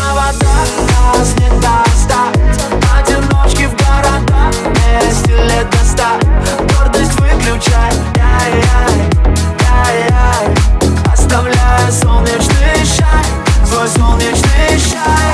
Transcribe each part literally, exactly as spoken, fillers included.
провода, нас не достать. Одиночки в городах, вместе лет до ста. Гордость выключай, яй-яй, яй-яй. Оставляя солнечный чай, свой солнечный чай.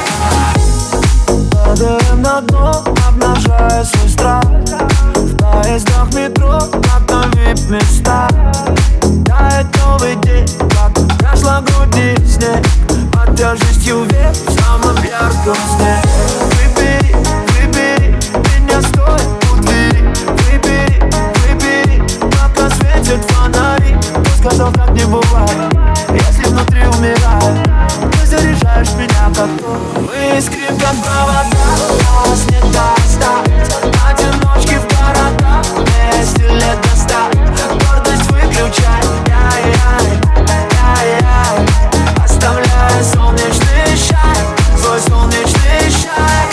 Падаем на дно, обнажая свой страх. В поездах метро, на вип-места. Тает новый день, как прошла груди снег. Под тяжестью век в самом ярком сне. Выбери, выбери, меня стоит у двери. Выбери, выбери, пока светят фонари. Кто сказал, как не бывает, если внутри умирает. Ты заряжаешь меня как то. Мы искрим, как провода, нас не достать. Одиночки в городах, вместе лет до ста. Гордость выключай, яй-яй, яй-яй. Оставляя солнечный чай, свой солнечный чай.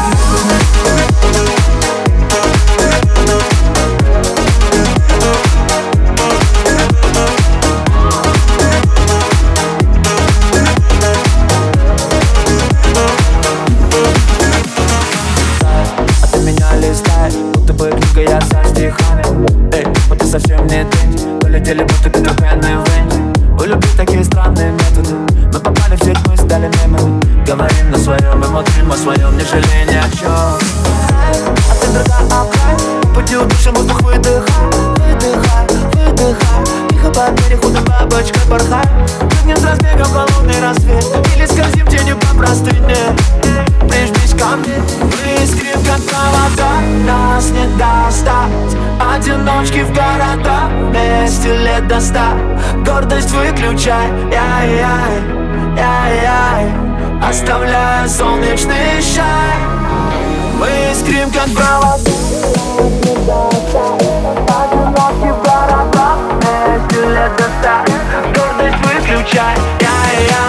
А ты меня листаешь, будто бы книга я со стихами. Эй, вот ты совсем не тренди, полетели будто Питер Пен и Венди. У любви такие странные методы, мы попали в сеть, мы стали мемами. Говорим на своем и молчим о своем, не жалея ни о чем. А ты другая окрай, пути удушим, воздух выдыхай. Выдыхай, выдыхай, тихо под переходом бабочкой порхай. Прыгнем с разбегом в холодный рассвет, или скользим тенью по простыне. Прижмись ко мне, мы искрим, как провода, нас не достать. Одиночки в городах, вместе лет до ста. Гордость выключай, яй-яй, яй-яй. Оставляя солнечный чай. Мы искрим, как провода, одиночки в городах, вместе лет до ста. Гордость выключай, яй-яй.